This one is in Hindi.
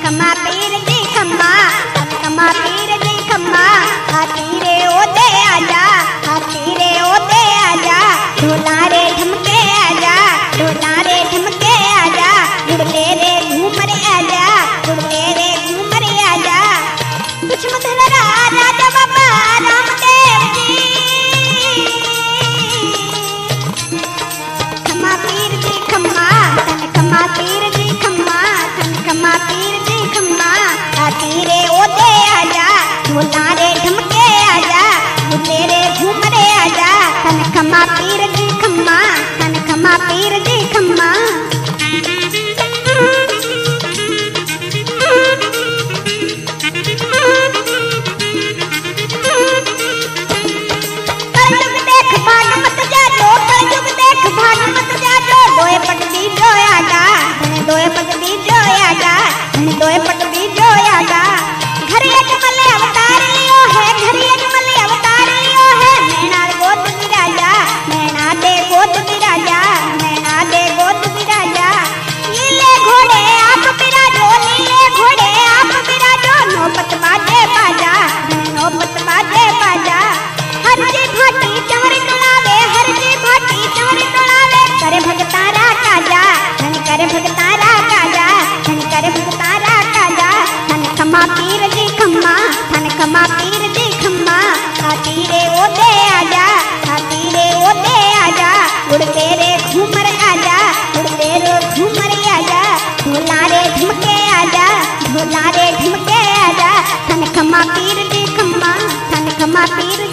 खमा पीर जी खमा, धन खमा पीर जी खमा। हाथी रे ओदे आजा, हाथी रे ओदे आजा, ढोला रे ढमके आजा, ढोला रे ढमके आजा, गुड़ले रे घूमर आजा, गुड़ले रे घूमर आजा। कुछ मधुरा राजा बाबा रामदेव जी, खमा पीर जी खमा, धन खमा पीर जी खमा, धन खमा पीर जी खमा। हाथी रे ओदे आजा, ढोला रे ढमके आजा, गुड़ले रे घूमर आजा, धन खमा पीर जी खमा, धन खमा पीर जी खमा। कलयुग देख भाग मत जाजो, कलयुग देख भाग मत जाजो, दोए पट बीजो आगा, दोए पट बीजो आगा, दोए पट बीजो आगा। घर एक मले अवतार लियो है, घर एक मले अवतार लियो है, मैना गोद बिराजा, मैना दे गोद बिराजा, मैना दे गोद बिराजा। नीले घोड़े आप बिराजो, नीले घोड़े आप बिराजो, नौबत बाजे बाजा, नौबत बाजे बाजा। हर जी भाटी चंवर टोलावे, हर जी भाटी चंवर टोलावे, करे भगतारा काजा, धन करे भगतारा काजा, धन करे भगतारा काजा। धन खमा पीर जी खमा, धन खमा पीर जी खमा। हाथी रे ओदे आजा, हाथी रे ओदे आजा, गुड़ले रे घूमर आजा, गुड़ले रे घूमर आजा, ढोला रे ढमके आजा, ढोला रे ढमके आजा। धन खमा पीर जी खमा, धन खमा पीर